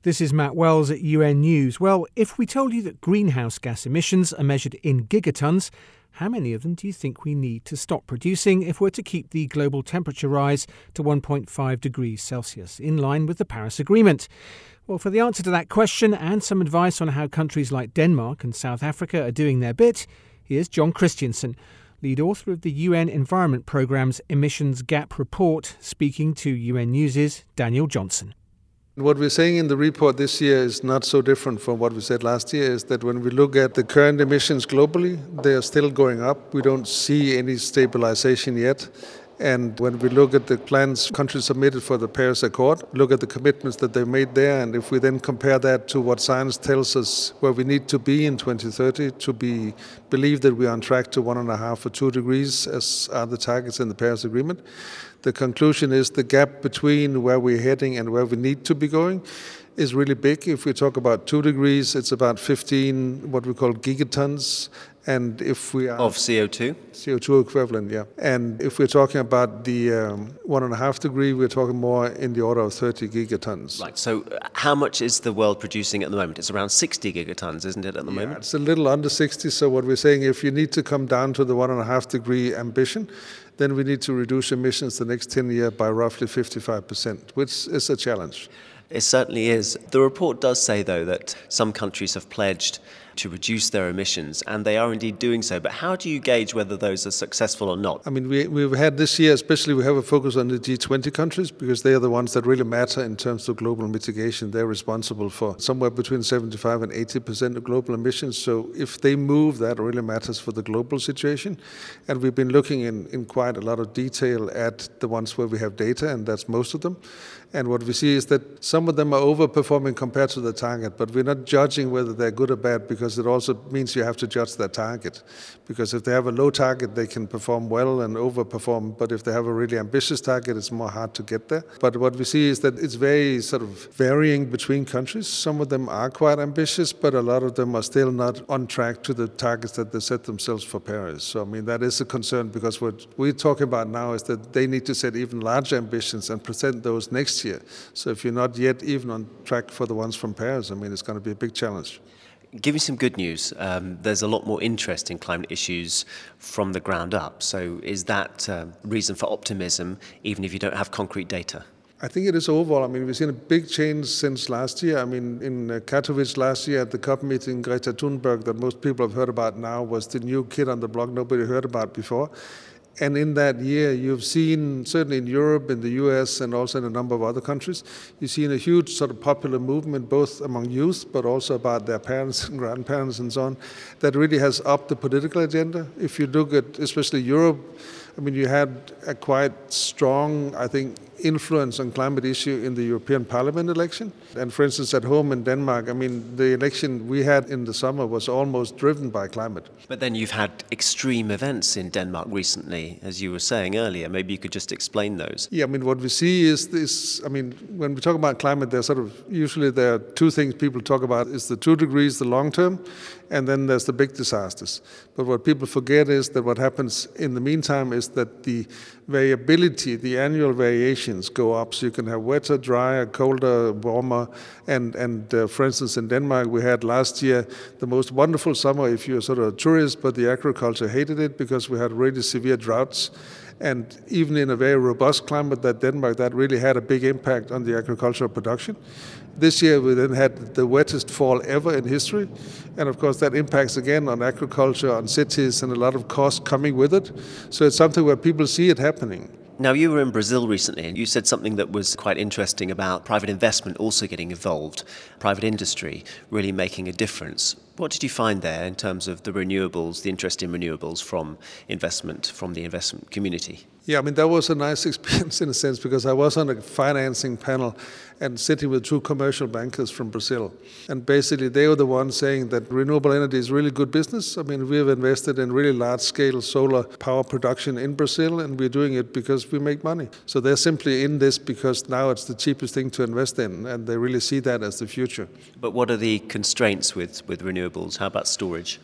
This is Matt Wells at UN News. Well, if we told you that greenhouse gas emissions are measured in gigatons, how many of them do you think we need to stop producing if we're to keep the global temperature rise to 1.5 degrees Celsius, in line with the Paris Agreement? Well, for the answer to that question and some advice on how countries like Denmark and South Africa are doing their bit, here's John Christiansen, lead author of the UN Environment Programme's Emissions Gap Report, speaking to UN News' Daniel Johnson. What we're saying in the report this year is not so different from what we said last year, is that when we look at the current emissions globally, they are still going up. We don't see any stabilization yet. And when we look at the plans countries submitted for the Paris Accord, look at the commitments that they made there, and if we then compare that to what science tells us where we need to be in 2030 to believe that we are on track to 1.5 or 2 degrees, as are the targets in the Paris Agreement, the conclusion is the gap between where we're heading and where we need to be going is really big. If we talk about 2 degrees, it's about 15 what we call gigatons. And if we are of CO2? CO2 equivalent, yeah. And if we're talking about the 1.5 degree, we're talking more in the order of 30 gigatons. Right, so how much is the world producing at the moment? It's around 60 gigatons, isn't it, at the moment? It's a little under 60. So what we're saying, if you need to come down to the 1.5 degree ambition, then we need to reduce emissions the next 10 years by roughly 55%, which is a challenge. It certainly is. The report does say, though, that some countries have pledged to reduce their emissions, and they are indeed doing so. But how do you gauge whether those are successful or not? I mean, we've had this year, especially we have a focus on the G20 countries because they are the ones that really matter in terms of global mitigation. They're responsible for somewhere between 75 and 80% of global emissions. So if they move, that really matters for the global situation. And we've been looking in quite a lot of detail at the ones where we have data, and that's most of them. And what we see is that some of them are overperforming compared to the target, but we're not judging whether they're good or bad because it also means you have to judge their target. Because if they have a low target, they can perform well and overperform, but if they have a really ambitious target, it's more hard to get there. But what we see is that it's very sort of varying between countries. Some of them are quite ambitious, but a lot of them are still not on track to the targets that they set themselves for Paris. So, I mean, that is a concern because what we're talking about now is that they need to set even larger ambitions and present those next year. So if you're not yet even on track for the ones from Paris, I mean, it's going to be a big challenge. Give me some good news. There's a lot more interest in climate issues from the ground up. So is that reason for optimism, even if you don't have concrete data? I think it is overall. I mean, we've seen a big change since last year. I mean, in Katowice last year at the COP meeting, Greta Thunberg, that most people have heard about now, was the new kid on the block nobody heard about before. And in that year, you've seen, certainly in Europe, in the US, and also in a number of other countries, you've seen a huge sort of popular movement, both among youth, but also about their parents and grandparents and so on, that really has upped the political agenda. If you look at especially Europe, I mean, you had a quite strong, I think, influence on climate issue in the European Parliament election. And for instance, at home in Denmark, I mean, the election we had in the summer was almost driven by climate. But then you've had extreme events in Denmark recently, as you were saying earlier. Maybe you could just explain those. Yeah, I mean, what we see is this, I mean, when we talk about climate, usually there are two things people talk about, is the 2 degrees, the long term, and then there's the big disasters. But what people forget is that what happens in the meantime is that the variability, the annual variations go up. So you can have wetter, drier, colder, warmer. And for instance, in Denmark, we had last year the most wonderful summer if you're sort of a tourist, but the agriculture hated it because we had really severe droughts. And even in a very robust climate that Denmark, that really had a big impact on the agricultural production. This year we then had the wettest fall ever in history. And of course that impacts again on agriculture, on cities, and a lot of costs coming with it. So it's something where people see it happening. Now, you were in Brazil recently and you said something that was quite interesting about private investment also getting involved, private industry really making a difference. What did you find there in terms of the renewables, the interest in renewables from investment, from the investment community? Yeah, I mean, that was a nice experience in a sense because I was on a financing panel and sitting with 2 commercial bankers from Brazil. And basically they were the ones saying that renewable energy is really good business. I mean, we have invested in really large-scale solar power production in Brazil, and we're doing it because we make money. So they're simply in this because now it's the cheapest thing to invest in, and they really see that as the future. But what are the constraints with renewables? How about storage?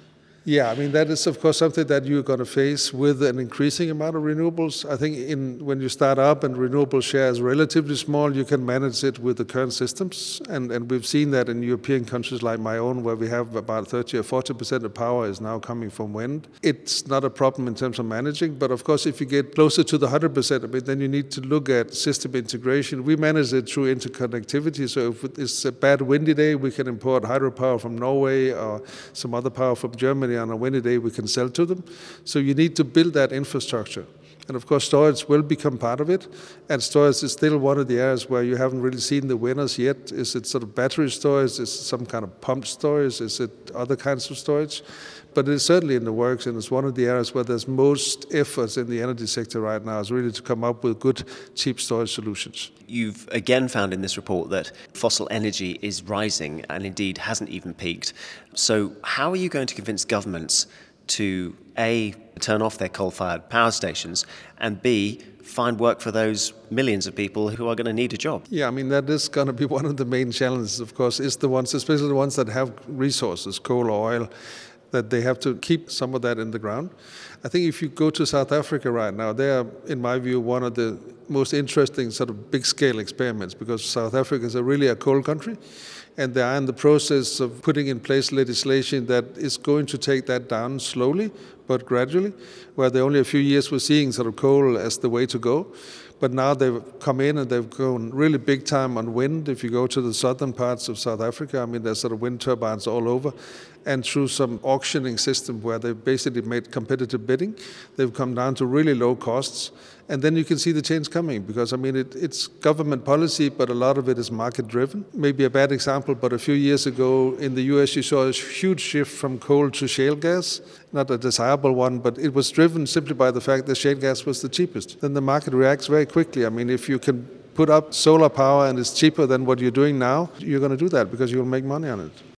Yeah, I mean, that is, of course, something that you're going to face with an increasing amount of renewables. I think when you start up and renewable share is relatively small, you can manage it with the current systems. And we've seen that in European countries like my own, where we have about 30 or 40% of power is now coming from wind. It's not a problem in terms of managing. But, of course, if you get closer to the 100% of it, then you need to look at system integration. We manage it through interconnectivity. So if it's a bad windy day, we can import hydropower from Norway or some other power from Germany. On a windy day, we can sell to them. So you need to build that infrastructure. And of course, storage will become part of it. And storage is still one of the areas where you haven't really seen the winners yet. Is it sort of battery storage? Is it some kind of pumped storage? Is it other kinds of storage? But it's certainly in the works, and it's one of the areas where there's most efforts in the energy sector right now is really to come up with good, cheap storage solutions. You've again found in this report that fossil energy is rising and indeed hasn't even peaked. So how are you going to convince governments to A, turn off their coal-fired power stations, and B, find work for those millions of people who are going to need a job? Yeah, I mean, that is going to be one of the main challenges, of course, is the ones, especially the ones that have resources, coal or oil, that they have to keep some of that in the ground. I think if you go to South Africa right now, they are, in my view, one of the most interesting sort of big-scale experiments, because South Africa is really a coal country, and they are in the process of putting in place legislation that is going to take that down slowly but gradually, where they only a few years were seeing sort of coal as the way to go. But now they've come in and they've gone really big time on wind. If you go to the southern parts of South Africa, I mean, there's sort of wind turbines all over. And through some auctioning system where they've basically made competitive bidding, they've come down to really low costs. And then you can see the change coming, because, I mean, it's government policy, but a lot of it is market-driven. Maybe a bad example, but a few years ago in the US, you saw a huge shift from coal to shale gas. Not a desirable one, but it was driven simply by the fact that shale gas was the cheapest. Then the market reacts very quickly. I mean, if you can put up solar power and it's cheaper than what you're doing now, you're going to do that because you'll make money on it.